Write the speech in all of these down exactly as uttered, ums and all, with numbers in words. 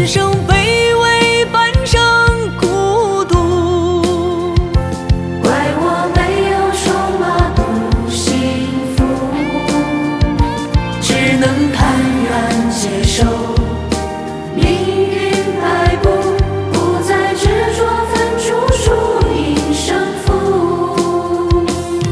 半生卑微，半生孤独。 怪我没有手马渡幸福， 只能坦然接受命运摆布，不再执着分出输赢胜负。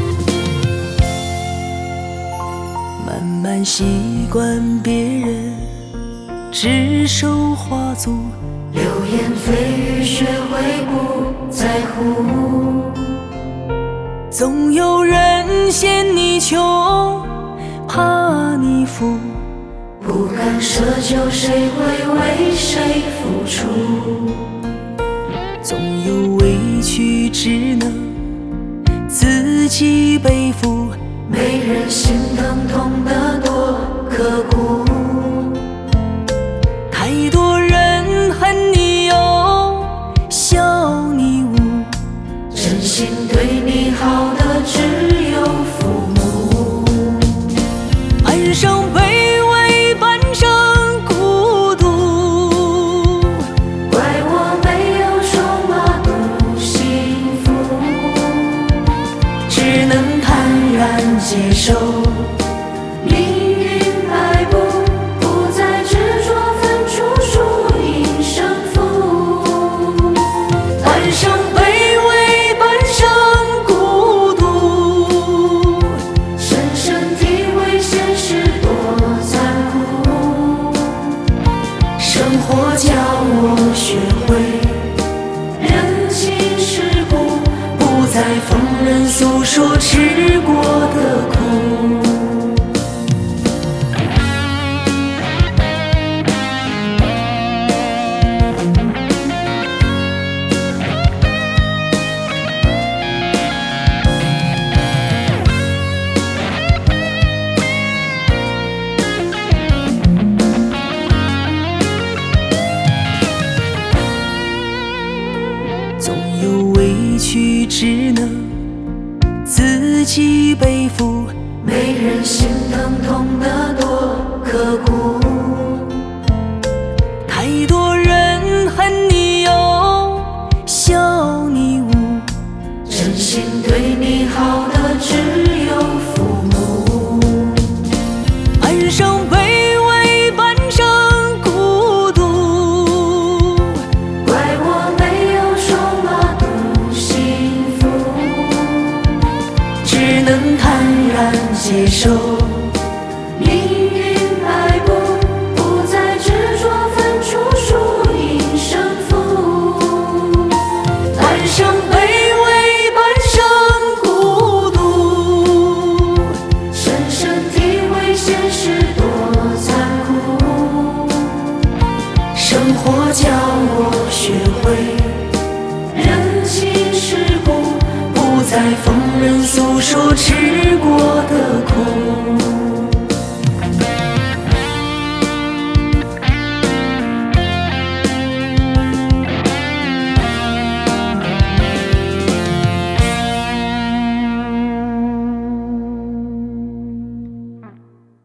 慢慢习惯别人指手画足， 流言蜚语学会不在乎， 总有人嫌你穷，怕你富。 不敢奢求谁会为谁付出， 总有委屈只能自己背负。 没人心疼痛得多刻骨， 太多人恨你有，笑你无， 真心对你好的只有父母。 半生卑微，半生孤独。 怪我没有手马渡幸福， 只能坦然接受命运摆布，不再执着分出输赢胜负。 半生卑微，半生孤独。 深深体会现实多残酷， 生活教我学会人情世故， 不再逢人诉说吃过的苦。总有委屈只能自己背负， 没人心疼痛得多刻骨， 太多人恨你有，笑你无， 真心对你好的只有父母。 半生卑微，半生孤独。 怪我没有手马渡幸福， 只能坦然接受命运摆布，不再执着分出输赢胜负。 半生卑微，半生孤独。 深深体会现实多残酷， 生活教我学会人情世故， 不再逢人诉说吃过的苦。